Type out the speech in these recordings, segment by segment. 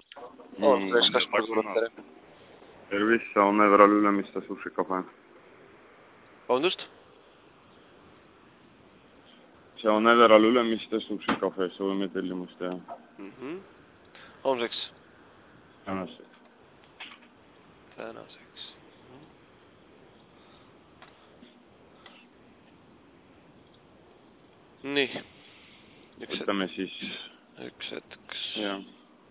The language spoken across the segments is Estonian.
Andres Kaspar kuulab, tere. Tervis, on Everal Ülemiste Sushi Cafe. Vabandust? See on Everal Ülemiste Sushi Cafe, soovime tellimust teha. Homseks? Tänaseks. Tänaseks. Nii. Võtame siis... Üks hetkeks. Jah.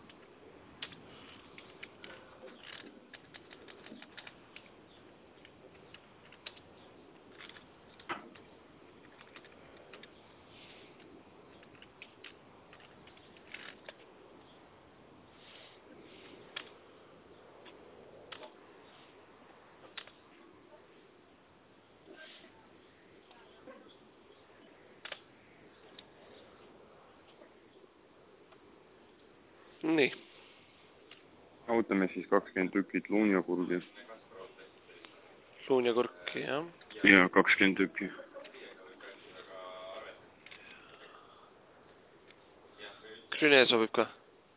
Nii. Võtame siis 20 tükit luunjakurgi. Luunjakurki, jah. Ja, 20 tükki. Grüne sobib ka?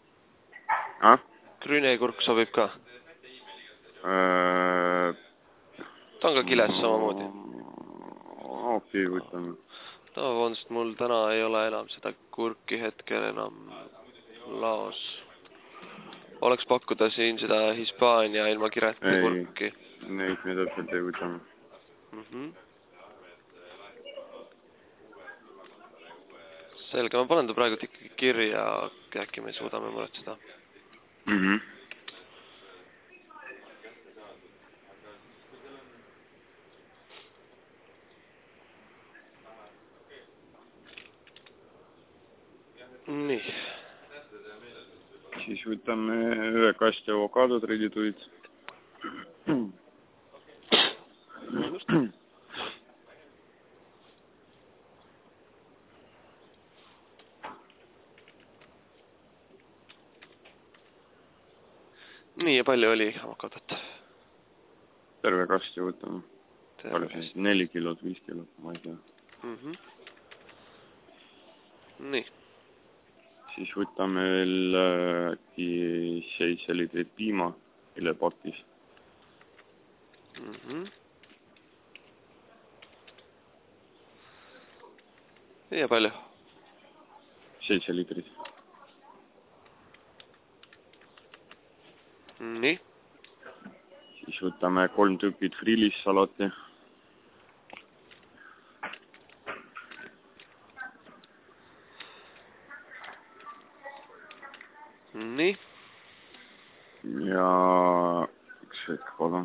Grüne kurk sobib ka? Ta on ka kiles samamoodi. Okei, võtame. Vabandust, mul täna ei ole enam seda kurki hetkel enam laos. Oleks pakkuda siin seda Hispaania ilma kireta kurki. Neid me täpselt ei võtame. Selge, ma panen ta praegu ikkagi kirja, äkki me suudame muret seda. Nii. Siis võtame ühe kasti avokadod, reedituid. Nii, ja palju oli avokadot? Terve kasti võtame. 4 kilot, 5 kilot, ma ei tea. Nii. Siis võtame veel 7 liitrit piima hilepakis. Ja palju? 7 liitrit. Nii. Siis võtame 3 tükit frillissalati. Nii. Ja üks hetk, palun.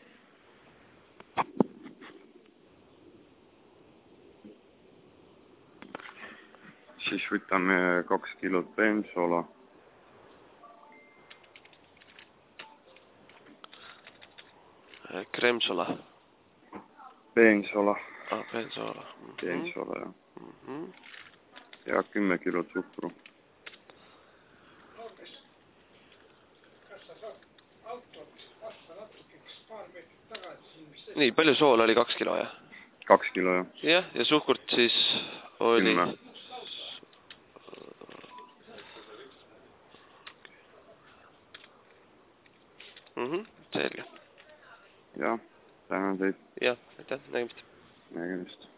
Siis võtame 2 kilot peensola. Kremsola. Peensola. Peensola. Peensola, jah. Ja 10 kilot suhkru. Nii, palju soola oli? 2 kilo, jah? 2 kilo, jah. Jah, ja suhkurt siis oli... 10. Selge. Jah, tänan teid. Jah, aitäh, nägemist. Nägemist.